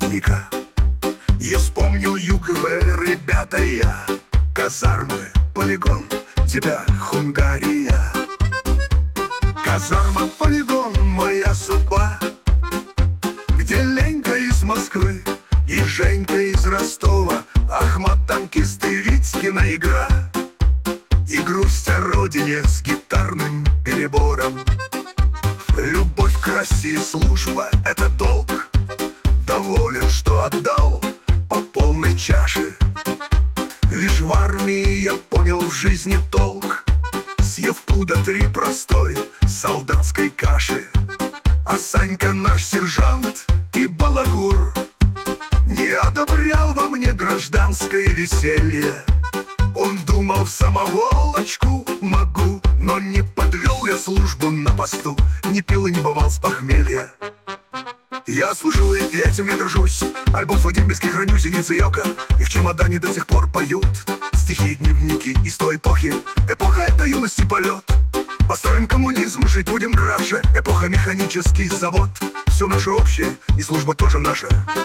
праздника. Я вспомнил юг, ребята, я казармы, полигон, тебя Хунгария. Казарма, полигон, моя судьба, где Ленька из Москвы и Женька из Ростова, Ахмат, танкист и Витькина игра, и грусть о родине с гитарным перебором. Любовь к России, служба — это долг. Доволен, что отдал по полной чаше. Лишь в армии я понял в жизни толк, съев пуда 3 простой солдатской каши. А Санька, наш сержант и балагур, не одобрял во мне гражданское веселье. Он думал, в самоволочку могу, но не подвел я службу на посту, не пил и не бывал с похмелья. Я служил и этим не дружусь. Альбом Владимирский храню, зеницы Йока, и в чемодане до сих пор поют стихи и дневники из той эпохи. Эпоха — это юности полет. Построим коммунизм, жить будем краше. Эпоха — механический завод. Все наше общее, и служба тоже наша.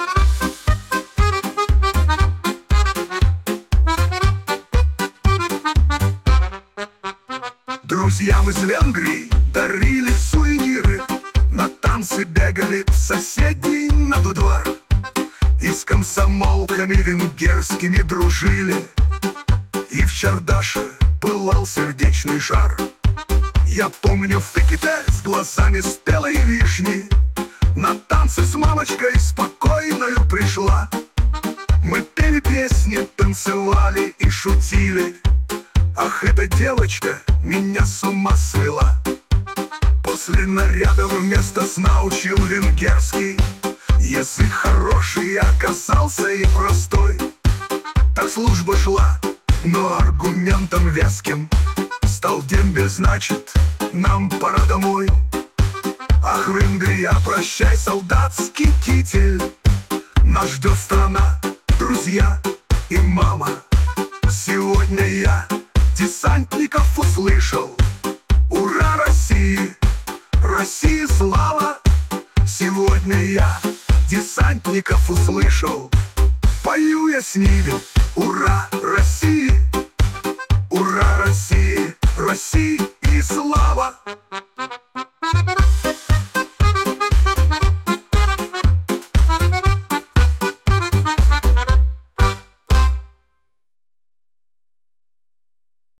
Друзьям из Венгрии дарили сувениры, на танцы бегали в соседний двор, и с комсомолками венгерскими дружили, и в Чардаше пылал сердечный жар. Я помню в Феките с глазами спелой вишни на танцы с мамочкой спокойною пришла. Мы пели песни, танцевали и шутили. Ах, эта девочка меня с ума свела. После наряда вместо сна учил венгерский. Язык хороший оказался и простой. Так служба шла, но аргументом веским стал дембель, значит, нам пора домой. Ах, Венгрия, прощай, солдатский китель. Нас ждет страна, друзья и мама. Сегодня я десантников услышал. Ура России, России слава! Сегодня я десантников услышал. Пою я с ними. Ура России, ура России, России и слава!